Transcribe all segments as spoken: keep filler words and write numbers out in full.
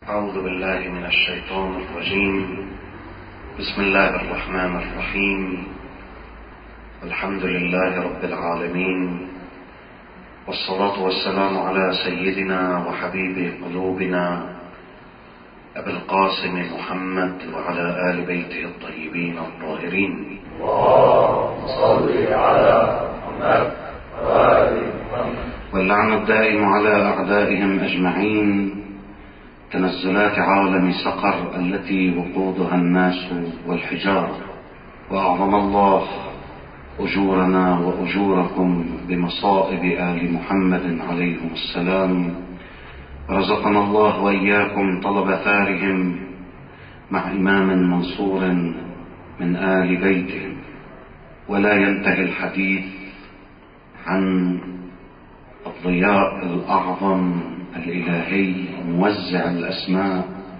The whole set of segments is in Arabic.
أعوذ بالله من الشيطان الرجيم. بسم الله الرحمن الرحيم. الحمد لله رب العالمين، والصلاة والسلام على سيدنا وحبيب قلوبنا أبي القاسم محمد وعلى آل بيته الطيبين الطاهرين. اللهم صل على محمد وآل محمد. واللعن الدائم على أعدائهم أجمعين. تنزلات عالم سقر التي وقودها الناس والحجارة. وأعظم الله أجورنا وأجوركم بمصائب آل محمد عليهم السلام. رزقنا الله وإياكم طلب ثارهم مع إمام منصور من آل بيتهم. ولا ينتهي الحديث عن الضياء الأعظم الإلهي موزع الأسماء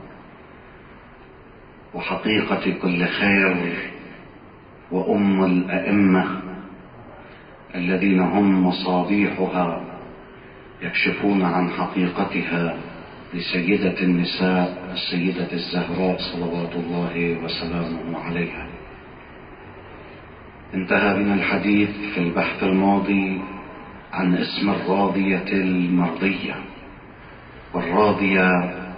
وحقيقة كل خير وأم الأئمة الذين هم مصابيحها يكشفون عن حقيقتها لسيدة النساء السيدة الزهراء صلوات الله وسلامه عليها. انتهى بنا الحديث في البحث الماضي عن اسم الراضية المرضية. والراضية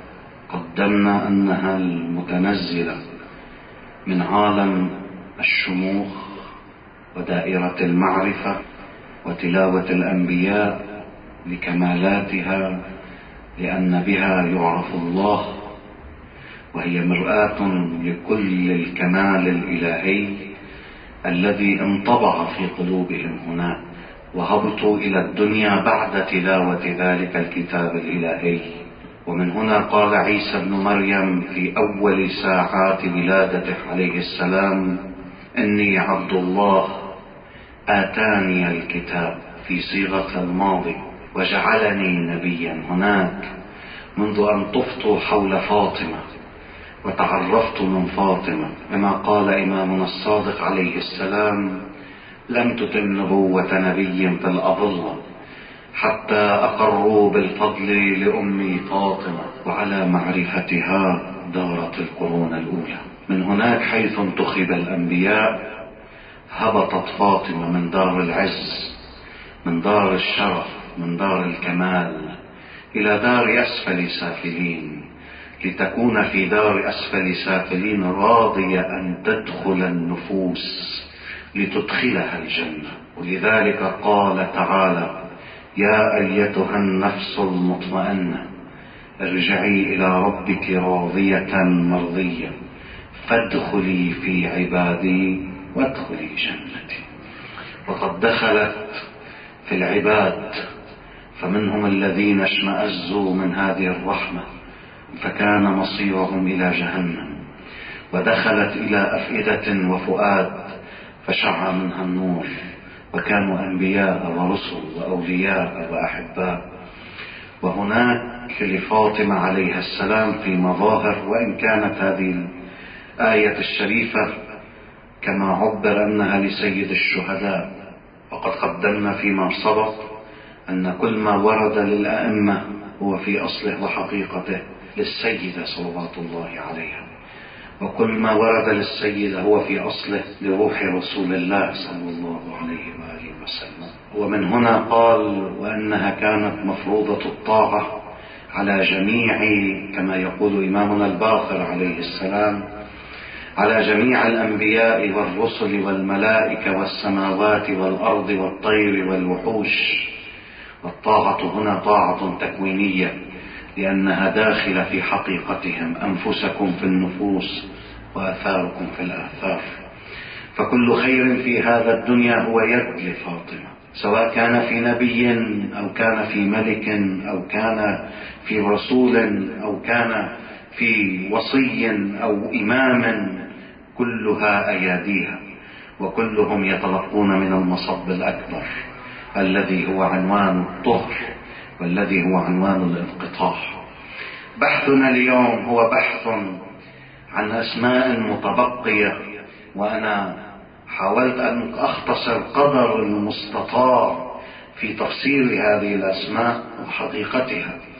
قدمنا أنها المتنزلة من عالم الشموخ ودائرة المعرفة وتلاوة الأنبياء لكمالاتها، لأن بها يعرف الله، وهي مرآة لكل الكمال الإلهي الذي انطبع في قلوبهم هناك، وهبطوا إلى الدنيا بعد تلاوة ذلك الكتاب الإلهي. ومن هنا قال عيسى بن مريم في أول ساعات ولادته عليه السلام: إني عبد الله آتاني الكتاب، في صيغة الماضي، وجعلني نبيا. هناك منذ أن طفت حول فاطمة وتعرفت من فاطمة، كما قال إمامنا الصادق عليه السلام: لم تتم نبوة نبي في الأظلة حتى أقروا بالفضل لأمي فاطمة، وعلى معرفتها دارت القرون الأولى. من هناك حيث انتخب الأنبياء هبطت فاطمة من دار العز، من دار الشرف، من دار الكمال، إلى دار أسفل سافلين، لتكون في دار أسفل سافلين راضية أن تدخل النفوس لتدخلها الجنة. ولذلك قال تعالى: يا أيتها النفس المطمئنة ارجعي إلى ربك راضية مرضية فادخلي في عبادي وادخلي جنتي. وقد دخلت في العباد، فمنهم الذين اشمأزوا من هذه الرحمة فكان مصيرهم إلى جهنم، ودخلت إلى أفئدة وفؤاد فشع منها النور، وكانوا أنبياء ورسل وأولياء وأحباء. وهناك لفاطمة عليها السلام في مظاهر، وإن كانت هذه الآية الشريفة كما عبر أنها لسيد الشهداء، وقد قدمنا فيما سبق أن كل ما ورد للأئمة هو في أصله وحقيقته للسيدة صلوات الله عليها، وكل ما ورد للسيدة هو في أصله لروح رسول الله صلى الله عليه وآله وسلم. ومن هنا قال: وأنها كانت مفروضة الطاعة على جميع، كما يقول إمامنا الباقر عليه السلام، على جميع الأنبياء والرسل والملائكة والسماوات والأرض والطير والوحوش. والطاعة هنا طاعة تكوينية، لأنها داخلة في حقيقتهم، أنفسكم في النفوس وآثاركم في الآثار. فكل خير في هذا الدنيا هو يد لفاطمة، سواء كان في نبي أو كان في ملك أو كان في رسول أو كان في وصي أو إمام، كلها أياديها، وكلهم يتلقون من المصب الأكبر الذي هو عنوان الطهر، والذي هو عنوان الانقطاع. بحثنا اليوم هو بحث عن أسماء متبقية، وأنا حاولت أن أختصر قدر المستطاع في تفسير هذه الأسماء وحقيقتها.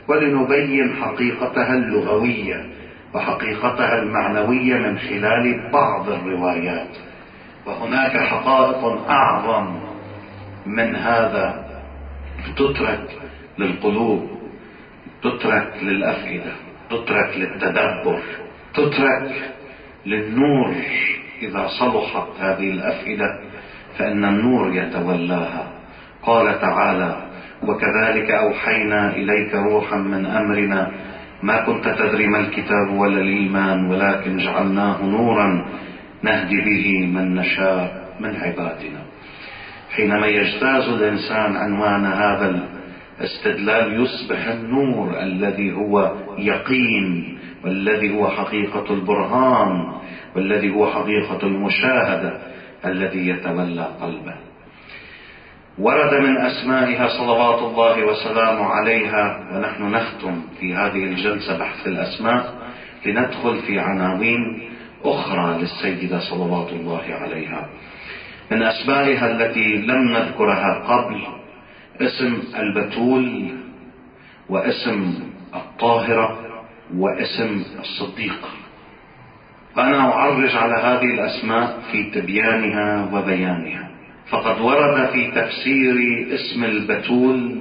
ولنبين حقيقتها اللغوية وحقيقتها المعنوية من خلال بعض الروايات. وهناك حقائق أعظم من هذا تترك للقلوب، تترك للأفئدة، تترك للتدبر، تترك للنور. إذا صلحت هذه الأفئدة فإن النور يتولاها. قال تعالى: وكذلك أوحينا إليك روحا من أمرنا ما كنت تدري ما الكتاب ولا الإيمان ولكن جعلناه نورا نهدي به من نشاء من عبادنا. حينما يجتاز الإنسان عنوان هذا الاستدلال يصبح النور الذي هو يقين، والذي هو حقيقة البرهان، والذي هو حقيقة المشاهدة الذي يتولى قلبه. ورد من أسمائها صلوات الله وسلامه عليها، ونحن نختم في هذه الجلسة بحث الأسماء لندخل في عناوين أخرى للسيدة صلوات الله عليها. من أسمائها التي لم نذكرها قبل اسم البتول، واسم الطاهرة، واسم الصديقة. فأنا أعرج على هذه الأسماء في تبيانها وبيانها. فقد ورد في تفسير اسم البتول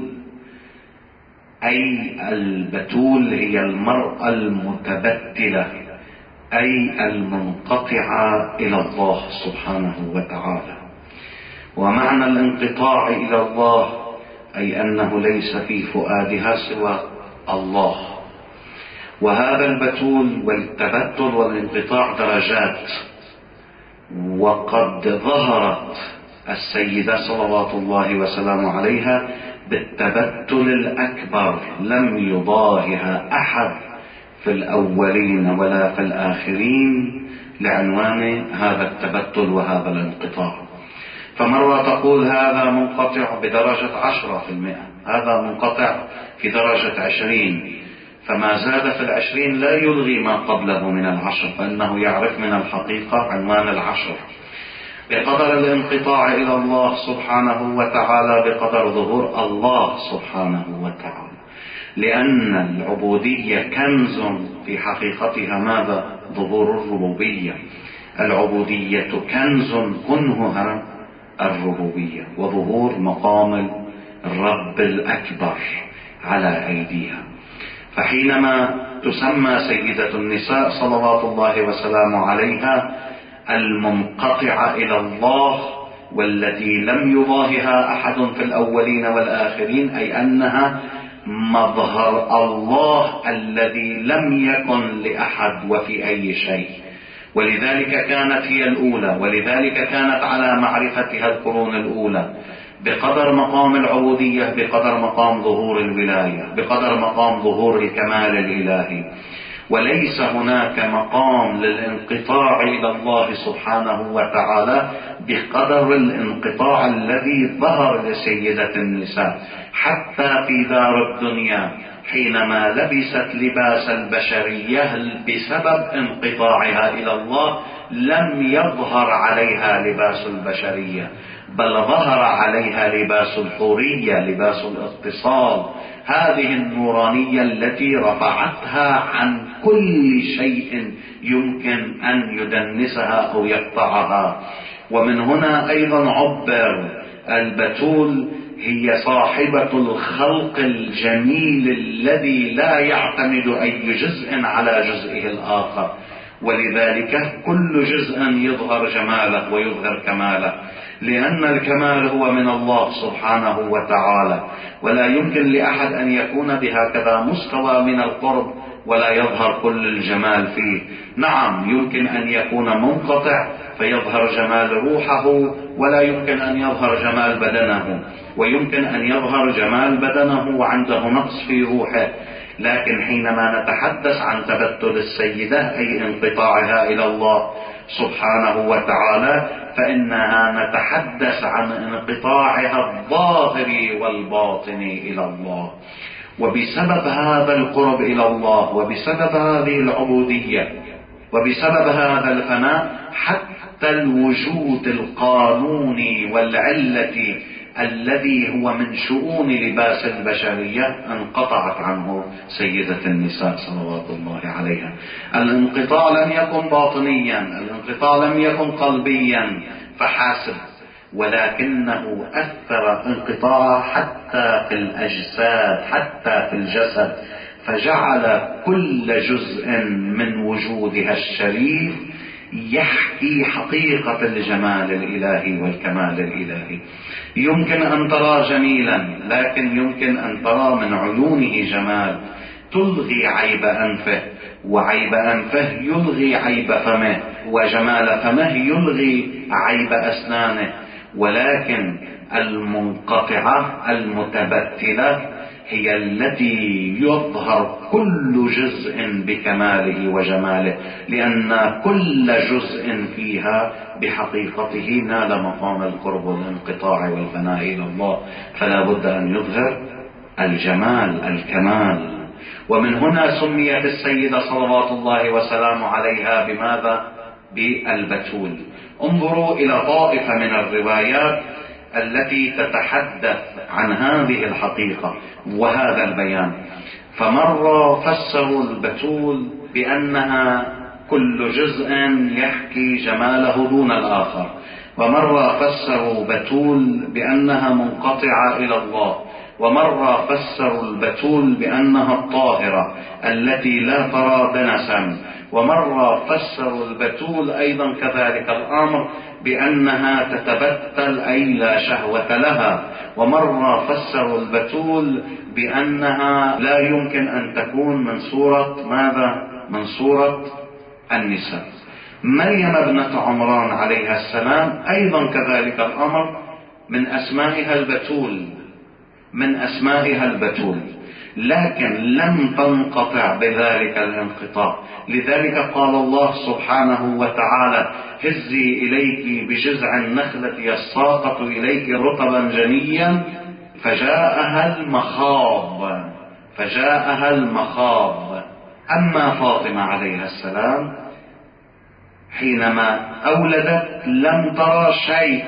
أي البتول هي المرأة المتبتلة، أي المنقطعة إلى الله سبحانه وتعالى. ومعنى الانقطاع إلى الله أي أنه ليس في فؤادها سوى الله. وهذا البتول والتبتل والانقطاع درجات، وقد ظهرت السيدة صلوات الله وسلامه عليها بالتبتل الأكبر، لم يضاهها أحد في الأولين ولا في الآخرين، لعنوان هذا التبتل وهذا الانقطاع. فمرة تقول هذا منقطع بدرجة عشرة في المئة، هذا منقطع في درجة عشرين، فما زاد في العشرين لا يلغي ما قبله من العشر، فإنه يعرف من الحقيقة عنوان العشر. بقدر الانقطاع إلى الله سبحانه وتعالى بقدر ظهور الله سبحانه وتعالى، لأن العبودية كنز في حقيقتها ماذا؟ ظهور الربوبية. العبودية كنز كنهها الربوبية وظهور مقام الرب الأكبر على أيديها. فحينما تسمى سيدة النساء صلوات الله وسلامه عليها المنقطعة إلى الله والتي لم يضاهها أحد في الأولين والآخرين، أي أنها مظهر الله الذي لم يكن لأحد وفي أي شيء، ولذلك كانت هي الأولى، ولذلك كانت على معرفتها القرون الأولى. بقدر مقام العبودية بقدر مقام ظهور الولاية، بقدر مقام ظهور الكمال الإلهي. وليس هناك مقام للانقطاع إلى الله سبحانه وتعالى بقدر الانقطاع الذي ظهر لسيدة النساء، حتى في دار الدنيا حينما لبست لباس البشرية بسبب انقطاعها إلى الله لم يظهر عليها لباس البشرية، بل ظهر عليها لباس الحورية، لباس الاتصال، هذه النورانية التي رفعتها عن كل شيء يمكن أن يدنسها أو يقطعها. ومن هنا أيضا عبر البتول هي صاحبة الخلق الجميل الذي لا يعتمد أي جزء على جزئه الآخر، ولذلك كل جزء يظهر جماله ويظهر كماله، لأن الكمال هو من الله سبحانه وتعالى، ولا يمكن لأحد أن يكون بهكذا مستوى من القرب ولا يظهر كل الجمال فيه. نعم يمكن أن يكون منقطع فيظهر جمال روحه، ولا يمكن أن يظهر جمال بدنه، ويمكن أن يظهر جمال بدنه وعنده نقص في روحه. لكن حينما نتحدث عن تبتل السيدة أي انقطاعها إلى الله سبحانه وتعالى، فإنها نتحدث عن انقطاعها الظاهر والباطن إلى الله. وبسبب هذا القرب إلى الله، وبسبب هذه العبودية، وبسبب هذا الفناء، حتى الوجود القانوني والعلة الذي هو من شؤون لباس البشرية انقطعت عنه سيدة النساء صلوات الله عليها. الانقطاع لم يكن باطنيا، الانقطاع لم يكن قلبيا فحاسب، ولكنه أثر انقطاع حتى في الأجساد، حتى في الجسد، فجعل كل جزء من وجودها الشريف يحكي حقيقة الجمال الإلهي والكمال الإلهي. يمكن أن ترى جميلا، لكن يمكن أن ترى من عيونه جمال تلغي عيب أنفه، وعيب أنفه يلغي عيب فمه، وجمال فمه يلغي عيب أسنانه. ولكن المنقطعة المتبتلة هي التي يظهر كل جزء بكماله وجماله، لأن كل جزء فيها بحقيقته نال مقام القرب والانقطاع والفناء إلى الله، فلا بد أن يظهر الجمال الكمال. ومن هنا سميت السيدة صلوات الله وسلامه عليها بماذا؟ بالبتول. انظروا إلى طائفة من الروايات التي تتحدث عن هذه الحقيقة وهذا البيان. فمرة فسروا البتول بأنها كل جزء يحكي جماله دون الآخر، ومرة فسروا بتول بأنها منقطعة إلى الله، ومرة فسروا البتول بأنها الطاهرة التي لا ترى دنسا، ومرة فسروا البتول أيضا كذلك الأمر بأنها تتبتل أي لا شهوة لها، ومرة فسروا البتول بأنها لا يمكن أن تكون من صورة ماذا؟ من صورة النساء. مريم ابنة عمران عليها السلام أيضا كذلك الأمر، من أسمائها البتول، من أسمائها البتول، لكن لم تنقطع بذلك الانقطاع. لذلك قال الله سبحانه وتعالى: هزي إليك بجذع النخلة يساقط إليك رطبا جنيا فجاءها المخاض، فجاءها المخاض. أما فاطمة عليها السلام حينما أولدت لم ترى شيء،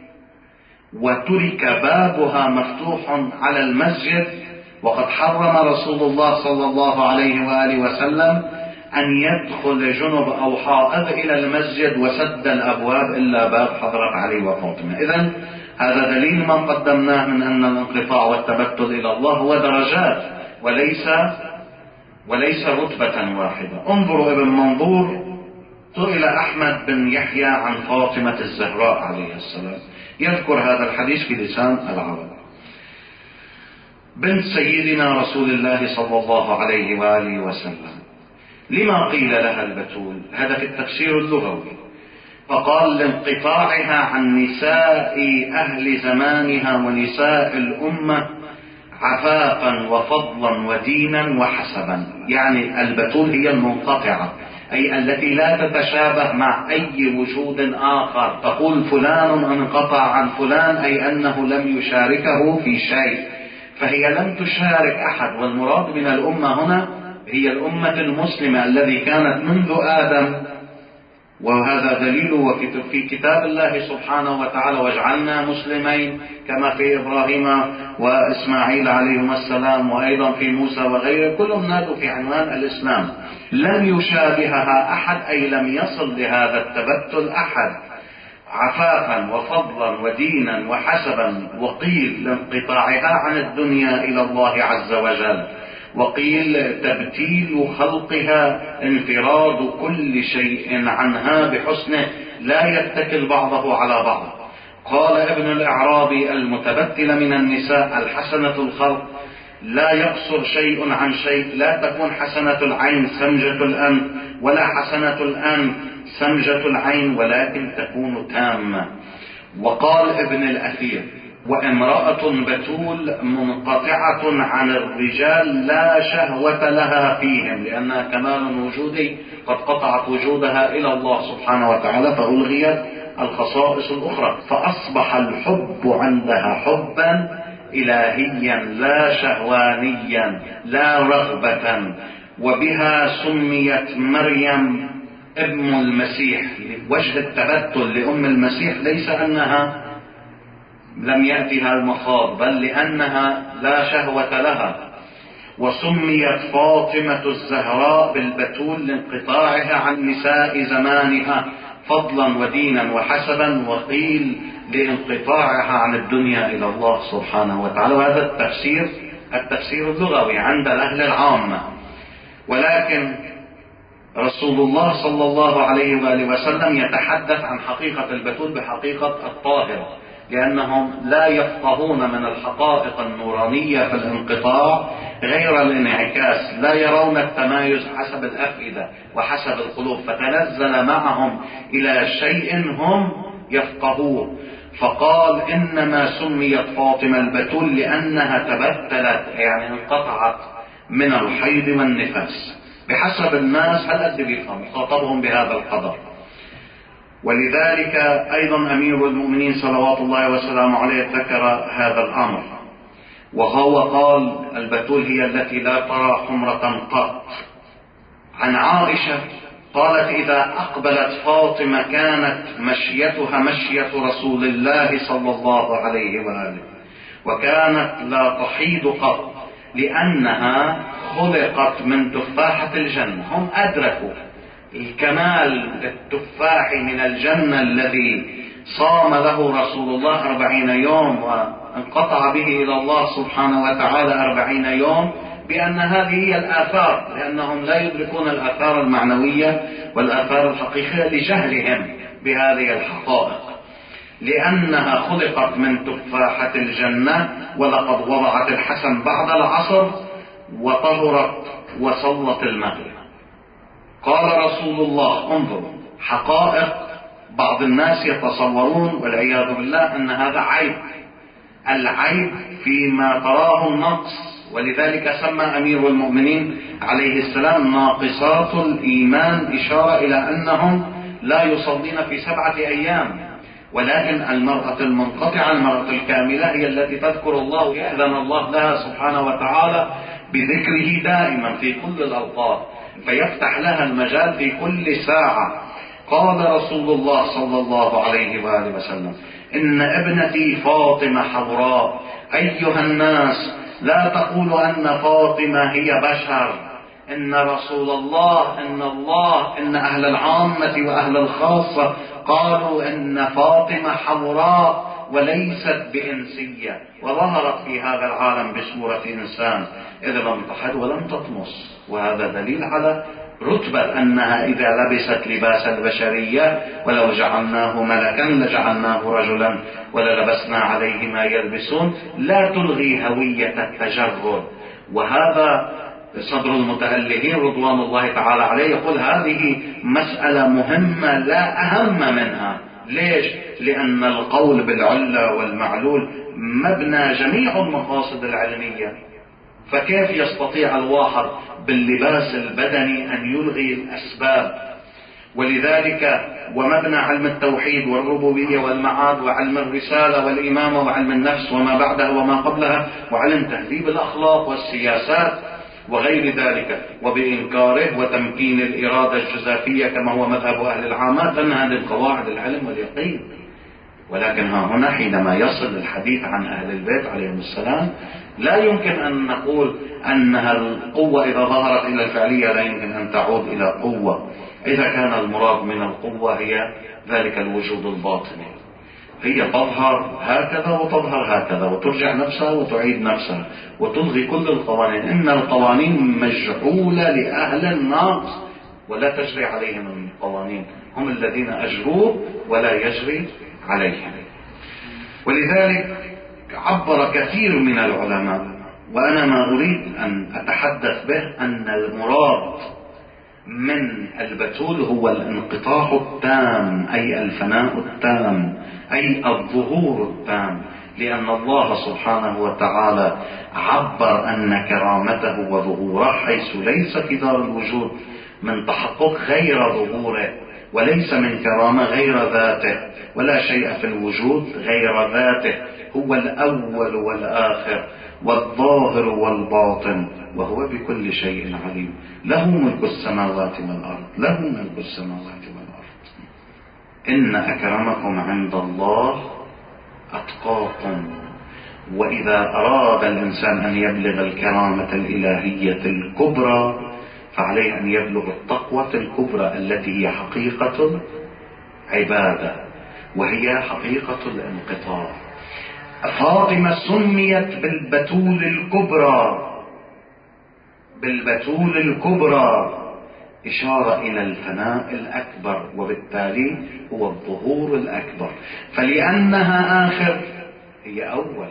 وترك بابها مفتوح على المسجد، وقد حرم رسول الله صلى الله عليه وآله وسلم أن يدخل جنب أو حائض إلى المسجد وسد الأبواب إلا باب حضرة علي وفاطمة. إذن هذا دليل ما قدمناه من أن الانقطاع والتبتل إلى الله هو درجات وليس وليس رتبة واحدة. انظروا ابن منظور سئل أحمد بن يحيى عن فاطمة الزهراء عليه السلام، يذكر هذا الحديث في لسان العرب: بنت سيدنا رسول الله صلى الله عليه وآله وسلم، لما قيل لها البتول؟ هذا في التفسير اللغوي. فقال: لانقطاعها عن نساء أهل زمانها ونساء الأمة عفافا وفضلا ودينا وحسبا. يعني البتول هي المنقطعة، أي التي لا تتشابه مع أي وجود آخر. تقول فلان انقطع عن فلان، أي أنه لم يشاركه في شيء، فهي لم تشارك أحد. والمراد من الأمة هنا هي الأمة المسلمة الذي كانت منذ آدم، وهذا دليل في كتاب الله سبحانه وتعالى: واجعلنا مسلمين، كما في إبراهيم وإسماعيل عليهما السلام، وأيضا في موسى وغيره، كلهم نادوا في عنوان الإسلام. لم يشابهها أحد، أي لم يصل لهذا التبتل أحد. عفافا وفضلا ودينا وحسبا. وقيل لانقطاعها عن الدنيا إلى الله عز وجل، وقيل تبتيل خلقها انفراد كل شيء عنها بحسنه لا يتكل بعضه على بعض. قال ابن الإعرابي: المتبتل من النساء الحسنة الخلق، لا يقصر شيء عن شيء، لا تكون حسنة العين سمجة الأنف، ولا حسنة الأنف سمجة العين، ولكن تكون تامة. وقال ابن الأثير: وامرأة بتول منقطعة عن الرجال لا شهوة لها فيهم، لأنها كمال وجودي قد قطعت وجودها إلى الله سبحانه وتعالى، فألغيت الخصائص الأخرى، فأصبح الحب عندها حبا إلهيا لا شهوانيا لا رغبة. وبها سميت مريم ابن المسيح. وجه التبتل لأم المسيح ليس أنها لم يأتها المخاض، بل لأنها لا شهوة لها. وسميت فاطمة الزهراء بالبتول لانقطاعها عن نساء زمانها فضلا ودينا وحسبا، وقيل لانقطاعها عن الدنيا إلى الله سبحانه وتعالى. وهذا التفسير التفسير اللغوي عند الأهل العامة. ولكن رسول الله صلى الله عليه وآله وسلم يتحدث عن حقيقة البتول بحقيقة الطاهر، لأنهم لا يفقهون من الحقائق النورانية في الانقطاع غير الانعكاس، لا يرون التمايز حسب الأفئدة وحسب القلوب، فتنزل معهم إلى شيء هم يفقهوه. فقال إنما سميت فاطمة البتول لأنها تبتلت، يعني انقطعت من الحيض والنفاس بحسب الناس. هل قد بيفهم خاطبهم بهذا القدر. ولذلك أيضا أمير المؤمنين صلوات الله وسلامه عليه ذكر هذا الأمر، وهو قال البتول هي التي لا ترى حمرة قط. عن عائشة قالت إذا أقبلت فاطمة كانت مشيتها مشية رسول الله صلى الله عليه وآله، وكانت لا تحيض قط لأنها خلقت من تفاحة الجنة. هم أدركوا الكمال التفاح من الجنة الذي صام له رسول الله أربعين يوم وانقطع به إلى الله سبحانه وتعالى أربعين يوم، بأن هذه هي الآثار، لأنهم لا يدركون الآثار المعنوية والآثار الحقيقية لجهلهم بهذه الحقائق. لأنها خلقت من تفاحة الجنة، ولقد وضعت الحسن بعد العصر وطهرت وصلت المغرب. قال رسول الله انظروا حقائق بعض الناس يتصورون والعياذ بالله أن هذا عيب، العيب فيما تراه النقص. ولذلك سمى أمير المؤمنين عليه السلام ناقصات الإيمان، إشارة إلى أنهم لا يصلين في سبعة أيام، ولكن المرأة المنقطعة المرأة الكاملة هي التي تذكر الله، يأذن الله لها سبحانه وتعالى بذكره دائما في كل الأوقات، فيفتح لها المجال في كل ساعة. قال رسول الله صلى الله عليه وآله وسلم إن ابنتي فاطمة حوراء. أيها الناس لا تقولوا أن فاطمة هي بشر، إن رسول الله إن الله إن أهل العامة وأهل الخاصة قالوا إن فاطمة حوراء وليست بإنسية، وظهرت في هذا العالم بصورة إنسان إذ لم تحد ولم تطمس. وهذا دليل على رتبة أنها إذا لبست لباس البشرية ولو جعلناه ملكا لجعلناه رجلا وللبسنا عليه ما يلبسون، لا تلغي هوية التجرد. وهذا صدر المتألهين رضوان الله تعالى عليه يقول هذه مسألة مهمة لا أهم منها. ليش؟ لأن القول بالعلة والمعلول مبنى جميع المقاصد العلمية، فكيف يستطيع الواحد باللباس البدني أن يلغي الأسباب؟ ولذلك ومبنى علم التوحيد والربوبية والمعاد وعلم الرسالة والإمامة وعلم النفس وما بعدها وما قبلها وعلم تهذيب الأخلاق والسياسات وغير ذلك، وبإنكاره وتمكين الإرادة الجزافية كما هو مذهب أهل العامات، أن هذه القواعد العلم واليقين. ولكن ها هنا حينما يصل الحديث عن أهل البيت عليهم السلام لا يمكن أن نقول أنها القوة إذا ظهرت إلى الفعلية لا يمكن أن تعود إلى قوة، إذا كان المراد من القوة هي ذلك الوجود الباطني. هي تظهر هكذا وتظهر هكذا وترجع نفسها وتعيد نفسها وتلغي كل القوانين. إن القوانين مجعولة لأهل الناقص ولا تجري عليهم القوانين، هم الذين أجروه ولا يجري عليهم. ولذلك عبر كثير من العلماء، وأنا ما أريد أن أتحدث به، أن المراد من البتول هو الانقطاع التام، أي الفناء التام، أي الظهور التام، لأن الله سبحانه وتعالى عبر أن كرامته وظهوره حيث ليس في دار الوجود من تحقق غير ظهوره، وليس من كرامة غير ذاته، ولا شيء في الوجود غير ذاته، هو الأول والآخر والظاهر والباطن، وهو بكل شيء عليم، له ملك السماوات والأرض، له ملك السماوات والأرض. إن أكرمكم عند الله أتقاكم. وإذا أراد الإنسان أن يبلغ الكرامة الإلهية الكبرى فعليه أن يبلغ التقوى الكبرى التي هي حقيقة عبادة وهي حقيقة الانقطاع. فاطمة سميت بالبتول الكبرى، بالبتول الكبرى إشارة إلى الفناء الأكبر، وبالتالي هو الظهور الأكبر. فلأنها آخر هي أول،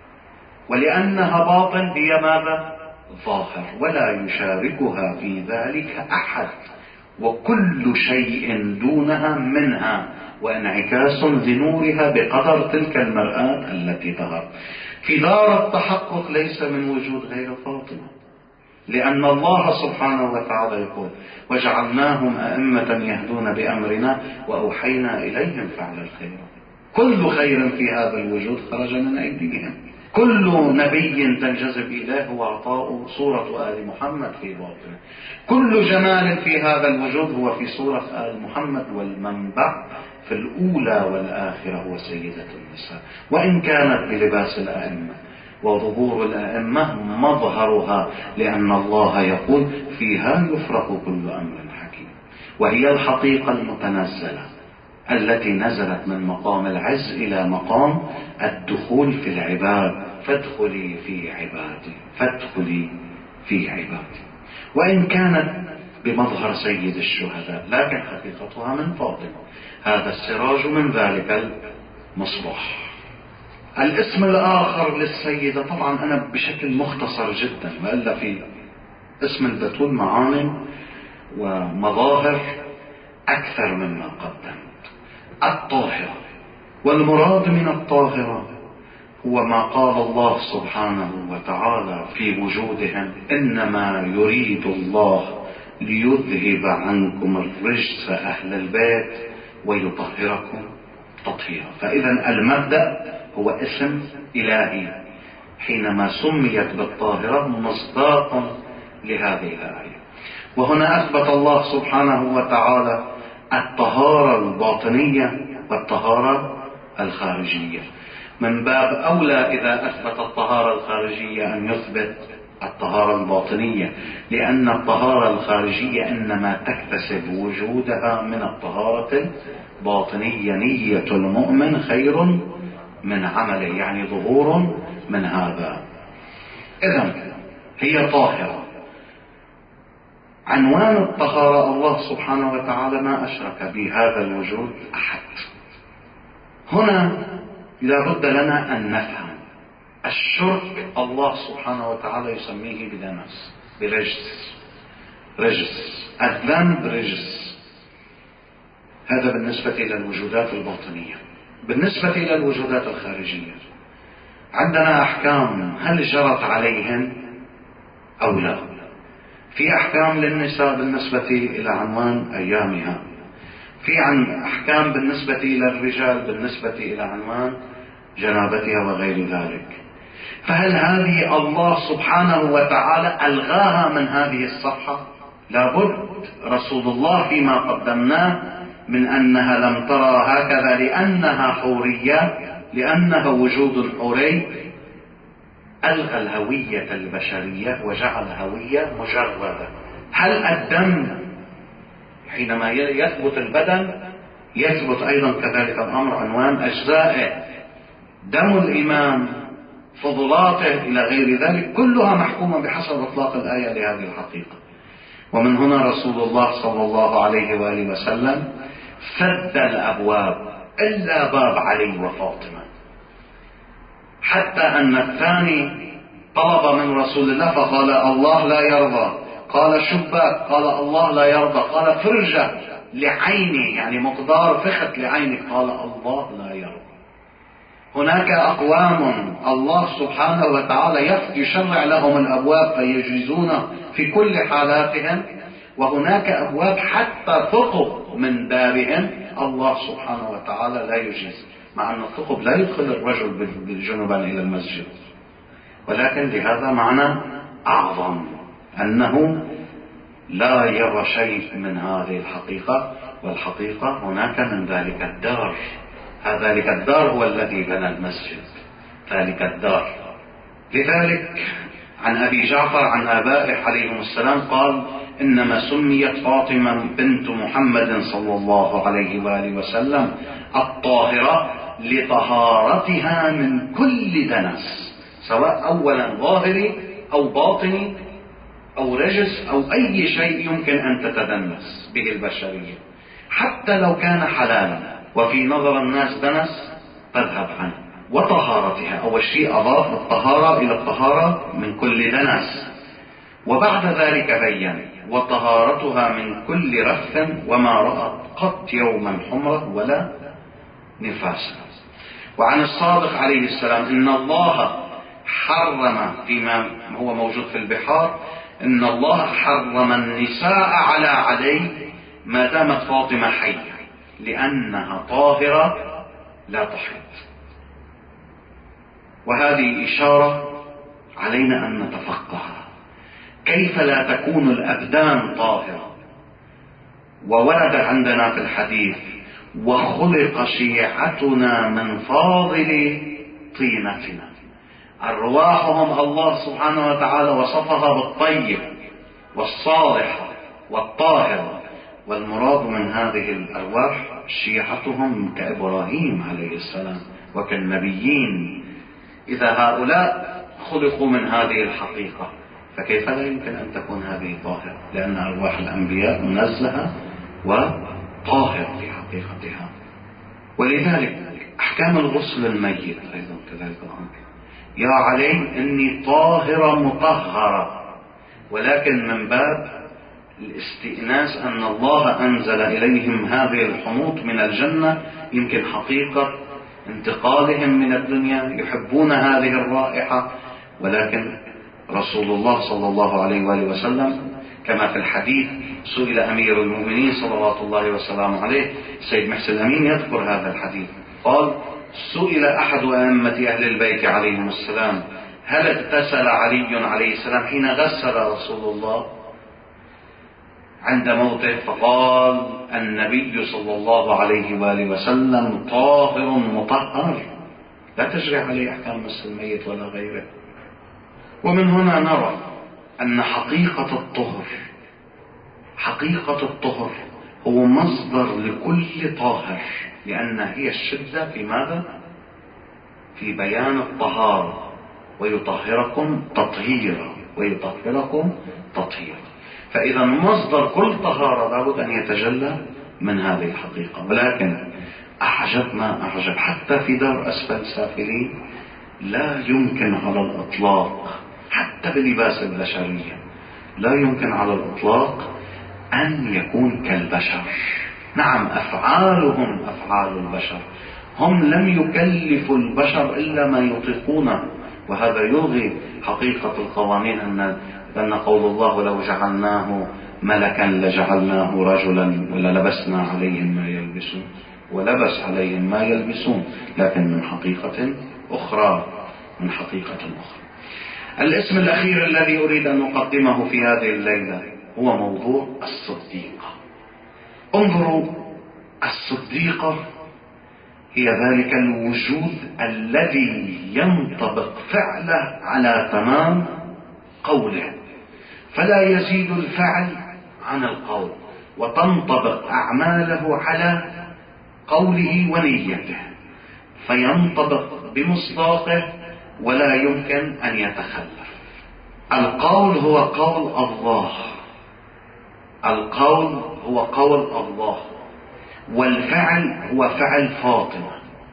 ولأنها باطن هي ماذا؟ ظاهر، ولا يشاركها في ذلك أحد، وكل شيء دونها منها وانعكاس لنورها بقدر تلك المرآة التي ظهر. في دار التحقق ليس من وجود غير فاطمة، لأن الله سبحانه وتعالى يقول: وجعلناهم أئمة يهدون بأمرنا وأوحينا إليهم فعل الخير. كل خير في هذا الوجود خرج من أيديهم، كل نبي تنجذب إليه هو عطاء صورة آل محمد في باطنه، كل جمال في هذا الوجود هو في صورة آل محمد، والمنبع في الأولى والآخرة هو سيدة النساء، وإن كانت بلباس الأئمة. وظهور الأئمة مظهرها، لأن الله يقول: فيها يفرق كل أمر حكيم. وهي الحقيقة المتنزلة التي نزلت من مقام العز إلى مقام الدخول في العباد. فادخلي في عبادي، فادخلي في عبادي. وإن كانت بمظهر سيد الشهداء لكن حقيقتها من فاطمة. هذا السراج من ذلك المصباح. الاسم الآخر للسيدة، طبعا أنا بشكل مختصر جدا، وإلا في اسم البتول معاني ومظاهر أكثر مما قدمت. الطاهرة، والمراد من الطاهرة هو ما قال الله سبحانه وتعالى في وجودهم: إنما يريد الله ليذهب عنكم الرجس أهل البيت ويطهركم تطهيرا. فإذا المبدأ هو اسم إلهي حينما سميت بالطاهرة مصداقا لهذه الآية. وهنا أثبت الله سبحانه وتعالى الطهارة الباطنية والطهارة الخارجية. من باب أولى إذا أثبت الطهارة الخارجية أن يثبت الطهارة الباطنية، لأن الطهارة الخارجية إنما تكتسب وجودها من الطهارة الباطنية. نية المؤمن خير من عمله، يعني ظهور من هذا. إذن هي طاهرة. عنوان الطهارة الله سبحانه وتعالى ما أشرك بهذا الوجود أحد. هنا لا بد لنا أن نفهم الشرك الله سبحانه وتعالى يسميه بدنس، برجس، رجس. الذنب رجس. هذا بالنسبة إلى الوجودات الباطنية. بالنسبة إلى الوجودات الخارجية عندنا أحكام هل جرت عليهن أو لا. في أحكام للنساء بالنسبة إلى عنوان أيامها، في عن أحكام بالنسبة إلى الرجال بالنسبة إلى عنوان جنابتها وغير ذلك. فهل هذه الله سبحانه وتعالى ألغاها من هذه الصفحة؟ لابد. رسول الله فيما قدمناه من أنها لم ترى هكذا لأنها حورية، لأنها وجود حوري، ألغى الهوية البشرية وجعل هوية مجردة. هل الدم حينما يثبت البدن يثبت أيضا كذلك الأمر عنوان أجزائه؟ دم الإمام، فضلاته إلى غير ذلك كلها محكومة بحسب إطلاق الآية لهذه الحقيقة. ومن هنا رسول الله صلى الله عليه وآله وسلم سد الأبواب إلا باب علي وفاطمة، حتى أن الثاني طلب من رسول الله فقال: الله لا يرضى. قال: شباك. قال: الله لا يرضى. قال: فرجة لعيني، يعني مقدار فخت لعينك. قال: الله لا يرضى. هناك أقوام الله سبحانه وتعالى يشرع لهم الأبواب فيجيزون في كل حالاتهم، وهناك أبواب حتى ثقب من بابهم الله سبحانه وتعالى لا يجيز، مع أن الثقب لا يدخل الرجل بالجنوبان إلى المسجد، ولكن لهذا معنى أعظم أنه لا يرى شيء من هذه الحقيقة. والحقيقة هناك من ذلك الدار ذلك الدار هو الذي بنى المسجد، ذلك الدار. لذلك عن أبي جعفر عن آبائه عليهم السلام قال: إنما سميت فاطمة بنت محمد صلى الله عليه وآله وسلم الطاهرة لطهارتها من كل دنس، سواء أولا ظاهري أو باطني أو رجس أو أي شيء يمكن أن تتدنس به البشرية، حتى لو كان حلالا وفي نظر الناس دنس تذهب عنه. وطهارتها، أول شيء أضاف الطهارة إلى الطهارة من كل دنس، وبعد ذلك بين: وطهارتها من كل رف وما رأت قط يوما حمرة ولا نفاسا. وعن الصادق عليه السلام: إن الله حرم، فيما هو موجود في البحار، إن الله حرم النساء على علي ما دامت فاطمة حية، لأنها طاهرة لا تحيض. وهذه إشارة علينا أن نتفقه كيف لا تكون الأبدان طاهرة. وورد عندنا في الحديث: وخلق شيعتنا من فاضل طينتنا. أرواحهم الله سبحانه وتعالى وصفها بالطيب والصالحة والطاهرة، والمراد من هذه الأرواح شيعتهم كإبراهيم عليه السلام وكالنبيين. إذا هؤلاء خلقوا من هذه الحقيقة، فكيف لا يمكن أن تكون هذه طاهرة؟ لأن أرواح الأنبياء منزهة وطاهرة في حقيقتها. ولذلك أحكام الغسل الميت أيضا كذلك الأمر: يا علي إني طاهرة مطهرة، ولكن من باب الاستئناس أن الله أنزل إليهم هذه الحنوط من الجنة، يمكن حقيقة انتقالهم من الدنيا يحبون هذه الرائحة. ولكن رسول الله صلى الله عليه وآله وسلم كما في الحديث سئل أمير المؤمنين صلوات الله وسلامه عليه، سيد محسن الأمين يذكر هذا الحديث، قال: سئل أحد أئمة أهل البيت عليهم السلام: هل اغتسل علي عليه السلام حين غسل رسول الله عند موته؟ فقال النبي صلى الله عليه وآله وسلم طاهر مطهر، لا تجري عليه أحكام مس الميت ولا غيره. ومن هنا نرى أن حقيقة الطهر حقيقة الطهر هو مصدر لكل طاهر، لأن هي الشدة في ماذا؟ في بيان الطهارة: ويطهركم تطهيرا ويطهركم تطهيرا. فإذا مصدر كل طهارة لابد أن يتجلى من هذه الحقيقة. ولكن أعجب ما أعجب، حتى في دار أسفل سافلين لا يمكن على الإطلاق، حتى بلباس البشرية لا يمكن على الإطلاق أن يكون كالبشر. نعم، أفعالهم أفعال البشر، هم لم يكلفوا البشر إلا ما يطيقونه، وهذا يلغي حقيقة القوانين أن لأن قول الله: لو جعلناه ملكا لجعلناه رجلا وللبسنا عليهم ما يلبسون، ولبس عليهم ما يلبسون، لكن من حقيقة أخرى من حقيقة أخرى. الاسم الأخير الذي أريد أن نقدمه في هذه الليلة هو موضوع الصديقة. انظروا، الصديقة هي ذلك الوجود الذي ينطبق فعله على تمام قوله، فلا يزيد الفعل عن القول، وتنطبق أعماله على قوله ونيته، فينطبق بمصداقه ولا يمكن أن يتخلف. القول هو قول الله، القول هو قول الله، والفعل هو فعل فاطمة،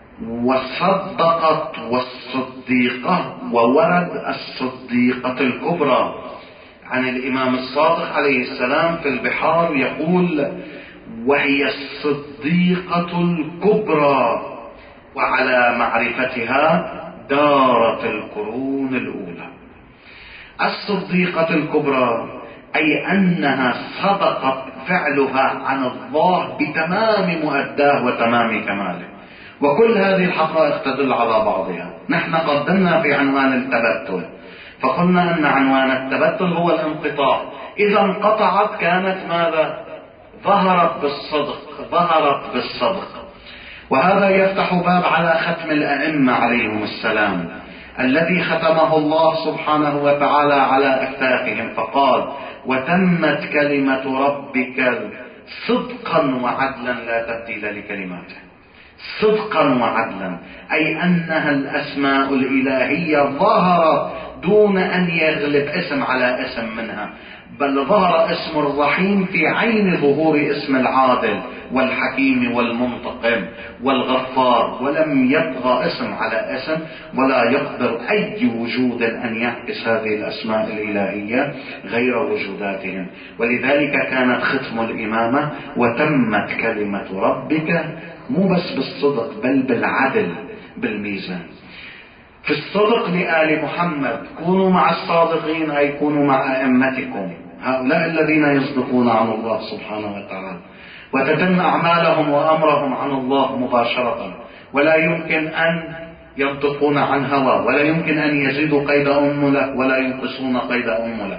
وصدقت والصديقة، وورد الصديقة الكبرى عن الإمام الصادق عليه السلام في البحار يقول: وهي الصديقة الكبرى، وعلى معرفتها دارت القرون الأولى. الصديقة الكبرى أي أنها صدقت فعلها عن الله بتمام مؤداه وتمام كماله. وكل هذه الحقائق تدل على بعضها. نحن قدمنا في عنوان التبتل فقلنا أن عنوان التبتل هو الانقطاع. إذا انقطعت كانت ماذا؟ ظهرت بالصدق، ظهرت بالصدق. وهذا يفتح باب على ختم الأئمة عليهم السلام الذي ختمه الله سبحانه وتعالى على أكتافهم، فقال: وتمت كلمة ربك صدقا وعدلا لا تبديل لكلماته. صدقا وعدلا أي أنها الأسماء الإلهية ظهرت دون أن يغلب اسم على اسم منها، بل ظهر اسم الرحيم في عين ظهور اسم العادل والحكيم والمنتقم والغفار، ولم يبغى اسم على اسم، ولا يقدر أي وجود أن يعكس هذه الأسماء الإلهية غير وجوداتهم. ولذلك كانت ختم الإمامة وتمت كلمة ربك مو بس بالصدق بل بالعدل بالميزان. في الصدق لآل محمد: كونوا مع الصادقين أي كونوا مع أئمتكم، هؤلاء الذين يصدقون عن الله سبحانه وتعالى، وتتم أعمالهم وأمرهم عن الله مباشرة، ولا يمكن أن ينطقون عن هوى، ولا يمكن أن يزيدوا قيد أنملة ولا ينقصون قيد أنملة.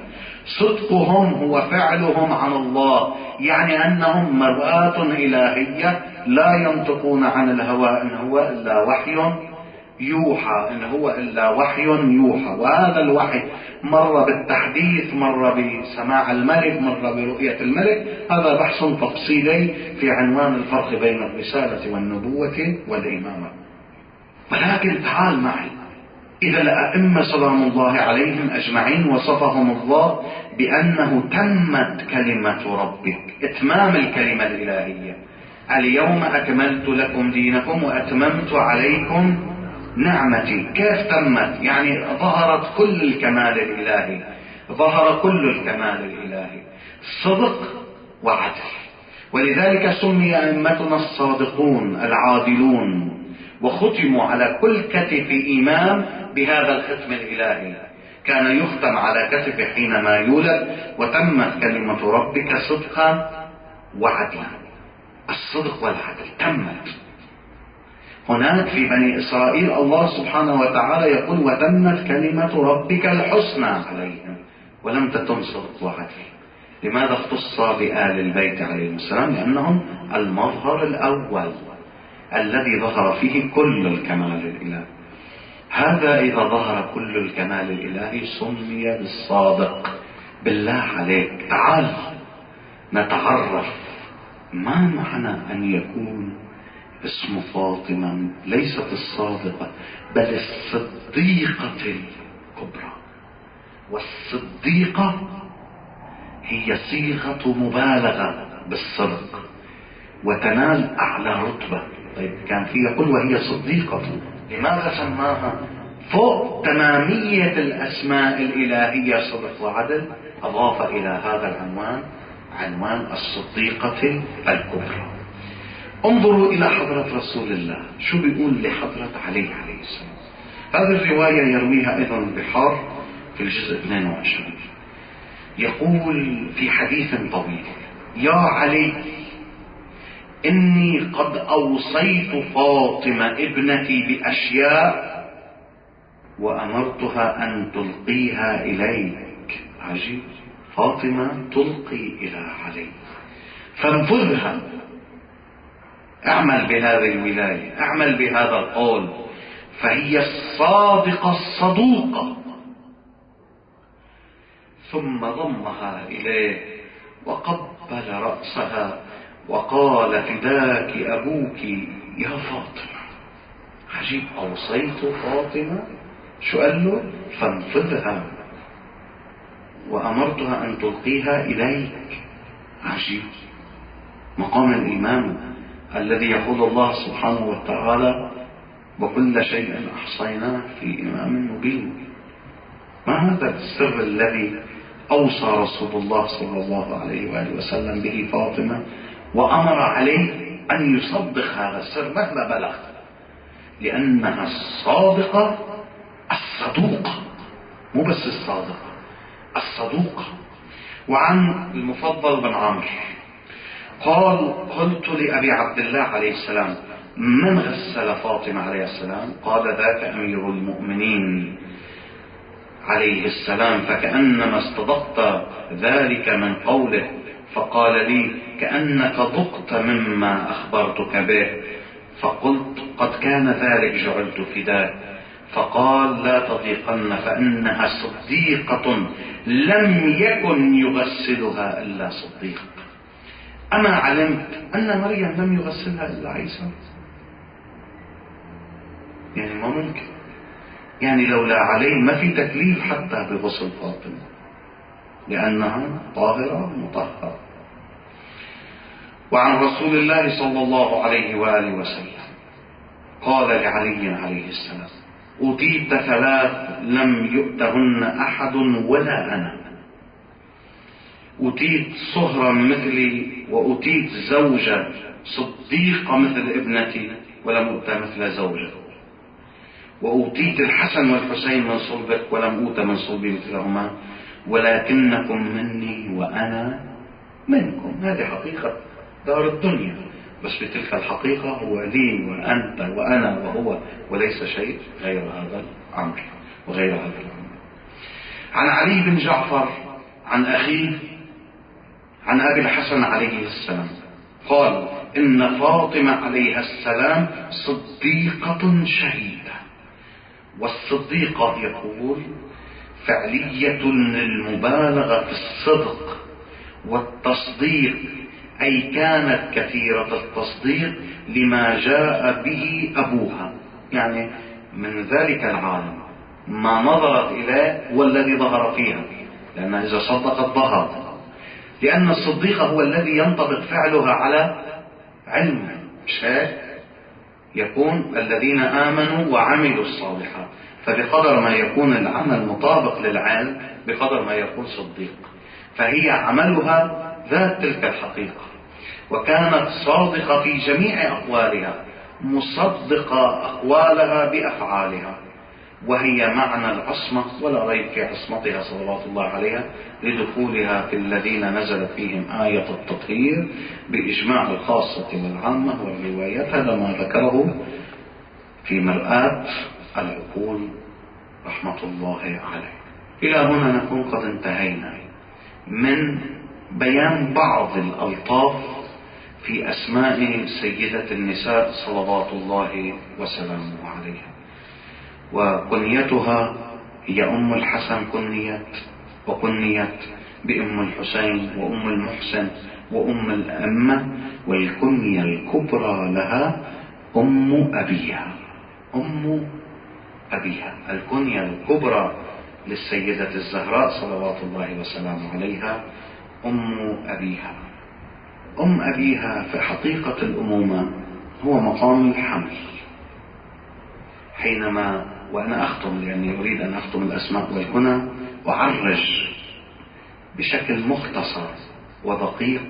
صدقهم هو فعلهم عن الله، يعني أنهم مرآة إلهية لا ينطقون عن الهوى، إن هو إلا وحي يوحى، إن هو إلا وحي يوحى. وهذا الوحي مر بالتحديث، مر بسماع الملك، مر برؤية الملك. هذا بحث تفصيلي في عنوان الفرق بين الرسالة والنبوة والإمامة. ولكن تعال معي، إذا الأئمة سلام الله عليهم أجمعين وصفهم الله بأنه تمت كلمة ربك، إتمام الكلمة الإلهية: اليوم أكملت لكم دينكم وأتممت عليكم نعمتي. كيف تمت؟ يعني ظهرت كل الكمال الإلهي، ظهر كل الكمال الإلهي، صدق وعدل. ولذلك سمي أئمتنا الصادقون العادلون، وختموا على كل كتف إمام بهذا الختم الإلهي. كان يختم على كتفه حينما يولد: وتمت كلمة ربك صدقا وعدلا. الصدق والعدل تمت. هناك في بني إسرائيل الله سبحانه وتعالى يقول: وتمت كلمة ربك الحسنى عليهم، ولم تتم صدق وعدل. لماذا اختص بآل البيت عليهم السلام؟ لأنهم المظهر الأول الذي ظهر فيه كل الكمال الإلهي. هذا إذا ظهر كل الكمال الإلهي سمي بالصادق. بالله عليك تعال نتعرف ما معنى أن يكون اسم فاطمة ليست الصادقة بل الصديقة الكبرى. والصديقة هي صيغة مبالغة بالصدق وتنال أعلى رتبة. طيب كان في يقول وهي صديقة، لماذا سماها فوق تمامية الأسماء الإلهية صدق وعدل؟ أضاف إلى هذا العنوان عنوان الصديقة الكبرى. انظروا إلى حضرة رسول الله، شو بيقول لحضرة علي عليه السلام. هذه الرواية يرويها أيضا البحار في الجزء اثنين وعشرين. يقول في حديث طويل: يا علي، إني قد أوصيت فاطمة ابنتي بأشياء وأمرتها أن تلقيها إليك. عجيب، فاطمة تلقي إلى علي، فانفذها، اعمل بهذه الولاية، اعمل بهذا القول، فهي الصادقة الصدوقة. ثم ضمها إليه وقبل رأسها وقال: فداك أبوك يا فاطمة. عجيب، أوصيت فاطمة، شو قال له؟ فانفذها وأمرتها أن تلقيها إليك. عجيب، مقام الإمام الذي يقول الله سبحانه وتعالى: وكل شيء أحصيناه في إمام مبين. ما هذا السر الذي أوصى رسول الله صلى الله عليه وآله وسلم به فاطمة وأمر عليه أن يصدق هذا السر مهما بلغ؟ لأنها الصادقة الصدوقة، مو بس الصادقة، الصدوقة. وعن المفضل بن عمرو قال: قلت لأبي عبد الله عليه السلام: من غسل فاطمة عليه السلام؟ قال: ذاك أمير المؤمنين عليه السلام، فكأنما استضقت ذلك من قوله، فقال لي: كأنك ضقت مما أخبرتك به. فقلت قد كان ذلك جعلت فداك. فقال لا تضيقن فإنها صديقة لم يكن يغسلها إلا صديق. أما علمت أن مريم لم يغسلها إلا عيسى؟ يعني ما ممكن، يعني لولا عليه ما في تكليف حتى بغسل فاطمة لأنها طاهرة مطهرة. وعن رسول الله صلى الله عليه وآله وسلم قال لعلي عليه السلام أوتيت ثلاث لم يؤتهن أحد ولا أنا. أوتيت صهرا مثلي، وأوتيت زوجة صديقة مثل ابنتي ولم أؤت مثل زوجة، وأوتيت الحسن والحسين من صلبك ولم أؤت من صلبي مثلهما، ولكنكم مني وأنا منكم. هذه حقيقة دار الدنيا، بس بتلك الحقيقة هو لي وأنت وأنا وهو، وليس شيء غير هذا الأمر وغير هذا الأمر. عن علي بن جعفر عن أخيه عن أبي الحسن عليه السلام قال إن فاطمة عليها السلام صديقة شهيدة. والصديقة يقول فعلية للمبالغة في الصدق والتصديق، أي كانت كثيرة التصديق لما جاء به أبوها، يعني من ذلك العالم ما نظرت إليه هو الذي ظهر فيها، لأن إذا صدقت ظهر، لأن الصديق هو الذي ينطبق فعلها على علم شيء، يكون الذين آمنوا وعملوا الصالحات، فبقدر ما يكون العمل مطابق للعلم بقدر ما يكون صديق، فهي عملها ذات تلك الحقيقة، وكانت صادقة في جميع أقوالها، مصدقة أقوالها بأفعالها، وهي معنى العصمة ولا ريب في عصمتها صلوات الله عليها لدخولها في الذين نزلت فيهم آية التطهير بإجماع الخاصة والعامة والروايات. هذا ما ذكره في مرآة العقول رحمة الله عليه. إلى هنا نكون قد انتهينا من بيان بعض الألطاف في أسماء سيدة النساء صلوات الله وسلامه عليها. وكنيتها هي أم الحسن كنيت، وكنيت بأم الحسين وأم المحسن وأم الأمة، والكنية الكبرى لها أم أبيها. أم أبيها الكنية الكبرى للسيدة الزهراء صلوات الله وسلامه عليها أم أبيها. أم أبيها في حقيقة الأمومة هو مقام الحمل. حينما وأنا أختم لأني أريد أن أختم الأسماء والكنى وأعرج بشكل مختصر ودقيق،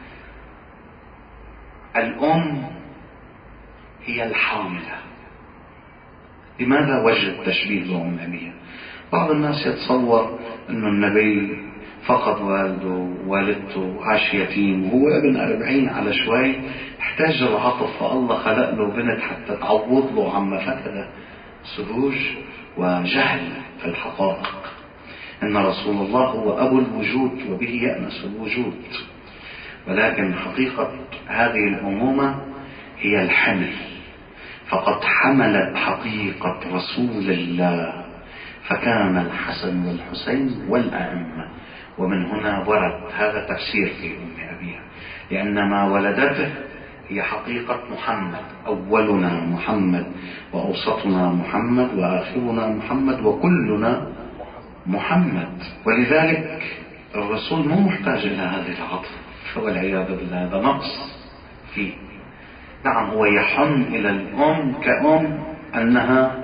الأم هي الحاملة. لماذا وجد تشبيه بأم أبيها؟ بعض الناس يتصور أن النبي فقد والده والدته عاش يتيم وهو ابن أربعين على شوي احتاج العطف، فالله خلق له بنت حتى تعوض له عما فقده سذوج وجهل في الحقائق. إن رسول الله هو أبو الوجود وبه يأنس الوجود، ولكن حقيقة هذه الأمومة هي الحمل، فقد حملت حقيقة رسول الله، فكان الحسن والحسين والأئمة. ومن هنا ورد هذا تفسير في أم أبيها، لأن ما ولدته هي حقيقة محمد، أولنا محمد وأوسطنا محمد وآخرنا محمد وكلنا محمد. ولذلك الرسول مو محتاج إلى هذه العطف، والعياذ بالله هذا نقص فيه. نعم هو يحن إلى الأم كأم أنها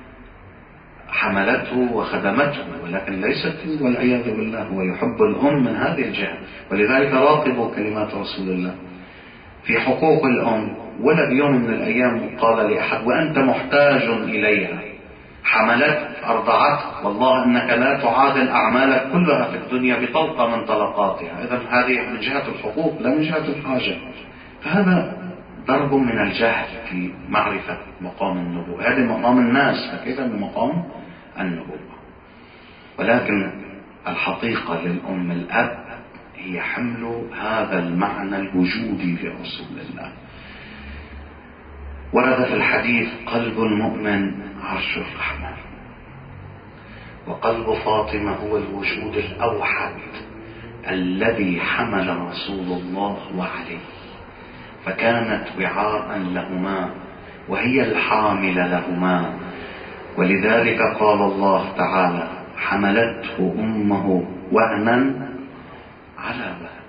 حملته وخدمته، ولكن ليست والعياذ بالله هو يحب الأم من هذه الجهة. ولذلك راقبوا كلمات رسول الله في حقوق الأم. ولا بيوم من الأيام قال لأحد وأنت محتاج إليها، حملت أرضعت، والله أنك لا تعادل أعمالك كلها في الدنيا بطلقة من طلقاتها. إذن هذه من جهة الحقوق لا من جهة الحاجة. فهذا ضرب من الجهل في معرفة مقام النبوة. هذا مقام الناس، فكيف من مقام النبوة؟ ولكن الحقيقة للأم الأب هي حمل هذا المعنى الوجودي في رسول الله. ورد في الحديث: قلب المؤمن عرش الرحمن، وقلب فاطمة هو الوجود الأوحد الذي حمل رسول الله وعليه، فكانت وعاء لهما وهي الحامل لهما. ولذلك قال الله تعالى: حملته أمه وهنا على وهن،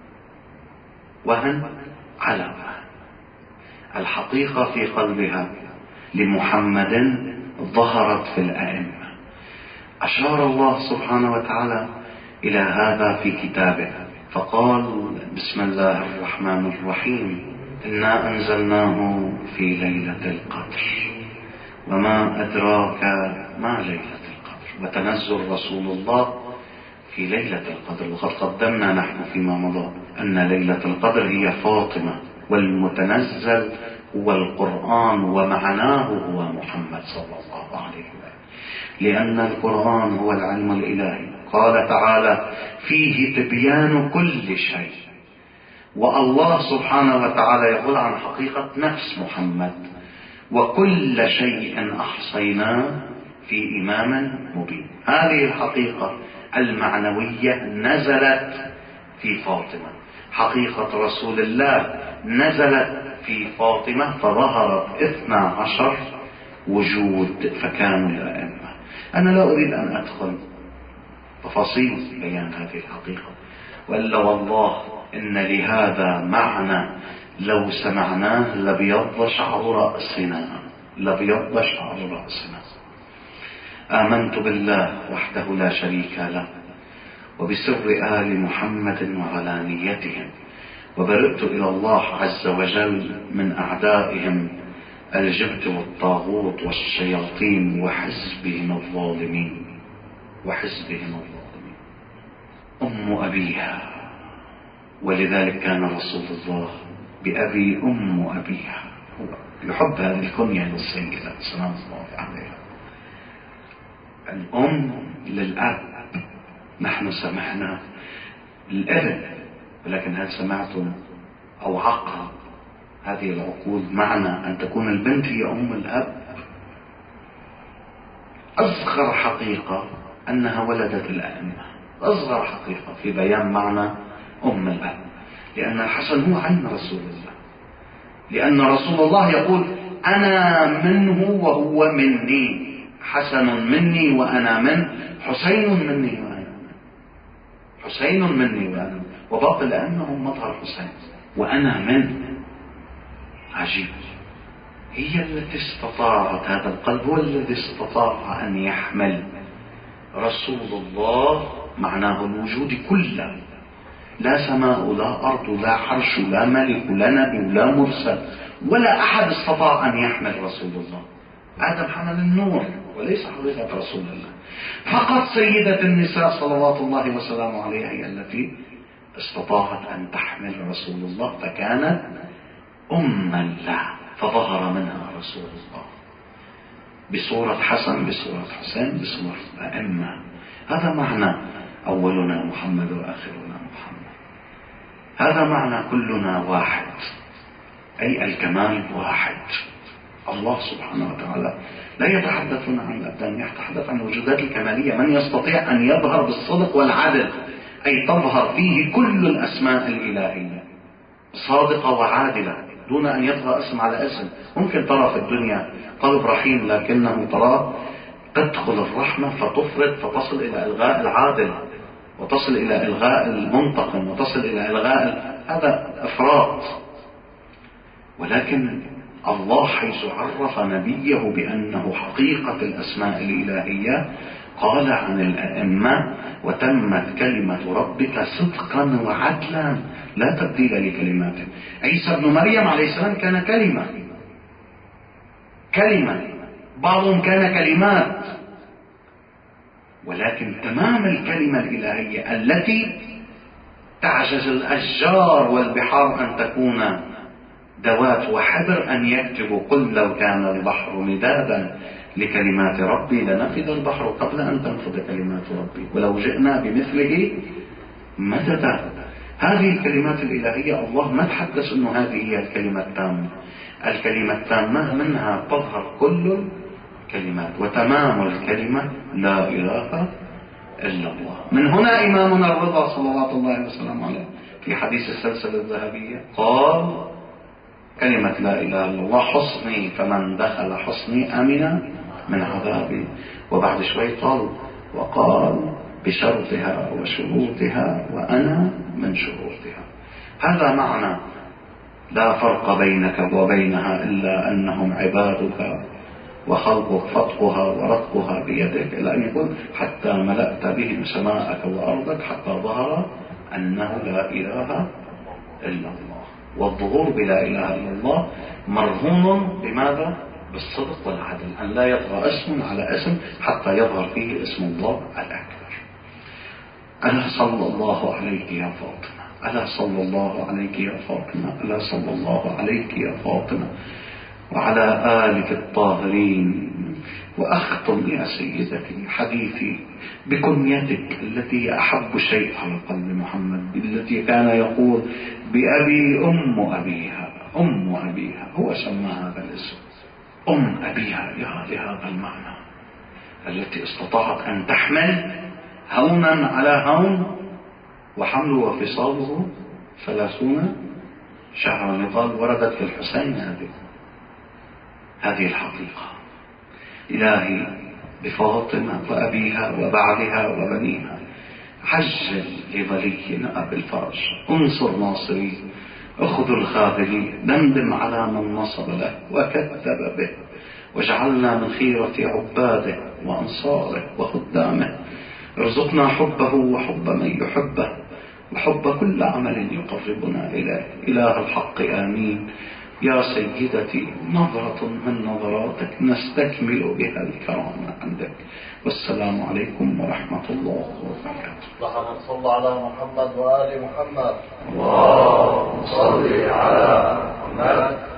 وهن على وهن. الحقيقة في قلبها لمحمد ظهرت في الأئمة. أشار الله سبحانه وتعالى إلى هذا في كتابه فقال: بسم الله الرحمن الرحيم: إنا أنزلناه في ليلة القدر وما أدراك ما ليلة القدر. وتنزل رسول الله في ليلة القدر، وقد قدمنا نحن فيما مضى أن ليلة القدر هي فاطمة، والمتنزل هو القرآن ومعناه هو محمد صلى الله عليه وسلم، لأن القرآن هو العلم الإلهي. قال تعالى: فيه تبيان كل شيء. والله سبحانه وتعالى يقول عن حقيقة نفس محمد: وكل شيء أحصيناه في إمام مبين. هذه الحقيقة المعنوية نزلت في فاطمة، حقيقة رسول الله نزلت في فاطمة، فظهرت اثنا عشر وجود فكانوا الأئمة. أنا لا أريد أن أدخل تفاصيل بيان هذه الحقيقة، وإلا والله إن لهذا معنى لو سمعناه لبيض شعر رأسنا، لبيض شعر رأسنا. آمنت بالله وحده لا شريك له وبسر آل محمد وعلانيتهم، وبرئت إلى الله عز وجل من أعدائهم الجبت والطاغوت والشياطين وحزبهم الظالمين وحزبهم الظالمين. أم أبيها، ولذلك كان رسول الله بأبي أم أبيها، هو يحب هذه الكنية للسيدة سلام الله عليها. الأم للأب، نحن سمعنا الابن، ولكن هل سمعتم أو عقل هذه العقول معنى أن تكون البنت هي أم الأب؟ أصغر حقيقة أنها ولدت الأئمة، أصغر حقيقة في بيان معنى أم الأب، لأن الحسن هو عم رسول الله، لأن رسول الله يقول: أنا منه وهو مني، حسن مني وأنا منه، حسين مني وأنا منه، حسين مني وأنا منه، وباقي الأئمة هم مظهر حسين وأنا منه. عجيب. هي التي استطاعت، هذا القلب هو الذي استطاع أن يحمل رسول الله معناه الوجود كله، لا سماء لا أرض لا عرش لا ملك لا نبي لا مرسل ولا أحد استطاع أن يحمل رسول الله. آدم حمل النور وليس حقيقة رسول الله، فقط سيدة النساء صلوات الله وسلامه عليها هي التي استطاعت أن تحمل رسول الله، فكانت أما له، فظهر منها رسول الله بصورة حسن، بصورة حسين، بصورة أئمة. هذا معنى أولنا محمد وآخرنا محمد، هذا معنى كلنا واحد، أي الكمال واحد. الله سبحانه وتعالى لا يتحدثون عن الأبدان، يتحدث عن الوجودات الكمالية. من يستطيع أن يظهر بالصدق والعدل، أي تظهر فيه كل الأسماء الإلهية صادقة وعادلة دون أن يطغى اسم على اسم. ممكن ترى في الدنيا قلب رحيم، لكنه ترى تدخل الرحمة فتفرط فتصل إلى إلغاء العادل، وتصل إلى إلغاء المنتقم، وتصل إلى إلغاء، هذا إفراط. ولكن الله حيث عرف نبيه بأنه حقيقة الأسماء الإلهية قال عن الأئمة: وتمت كلمة ربك صدقا وعدلا لا تبديل لكلماته. عيسى ابن مريم عليه السلام كان كلمة، كلمة، بعضهم كان كلمات، ولكن تمام الكلمة الإلهية التي تعجز الأشجار والبحار أن تكون دوات وحبر أن يكتبوا: قل لو كان البحر مدادا لكلمات ربي لنفذ البحر قبل أن تنفذ كلمات ربي ولو جئنا بمثله مددا. هذه الكلمات الإلهية الله ما تحدث أنه هذه هي الكلمة التامة. الكلمة التامة منها تظهر كل الكلمات، وتمام الكلمة لا إله إلا الله. من هنا إمامنا الرضا صلوات الله وسلامه عليه في حديث السلسلة الذهبية قال كلمة لا إله إلا الله حصني، فمن دخل حصني أمن من عذابي. وبعد شوي قال وقال بشرطها وشروطها وأنا من شروطها. هذا معنى لا فرق بينك وبينها إلا أنهم عبادك وخلقك فتقها ورتقها بيدك، إلى أن يقول حتى ملأت بهم سماءك وأرضك حتى ظهر أنه لا إله إلا الله. والظهور بلا إله إلا الله مرهون بماذا؟ بالصدق والعدل، أن لا يطغى اسم على اسم حتى يظهر فيه اسم الله الأكبر. ألا صلى الله عليك يا فاطمة، ألا صلى الله عليك يا فاطمة، ألا صلى الله عليك يا فاطمة وعلى آلك الطاهرين. وأختم يا سيدتي حديثي بكنيتك التي أحب شيء على قلب محمد، التي كان يقول بأبي أم أبيها، أم أبيها، هو سمى هذا الاسم أم أبيها لهذا المعنى، التي استطاعت أن تحمل هونا على هون، وحمله وفصاله ثلاثون شهرا. يقال وردت في الحسين هذه هذه الحقيقة. إلهي بفاطمة وأبيها وبعلها وبنيها عجل لولينا أبي الفرج، انصر ناصري، اخذ الخاذلين، دمدم على من نصب له وكذب به، واجعلنا من خيرة عباده وأنصاره وخدامه. ارزقنا حبه وحب من يحبه وحب كل عمل يقربنا إليه. إله الحق آمين. يا سيدتي نظرة من نظراتك نستكمل بها الكرامة عندك. والسلام عليكم ورحمة الله وبركاته. اللهم صل على محمد وآل محمد. اللهم صل على محمد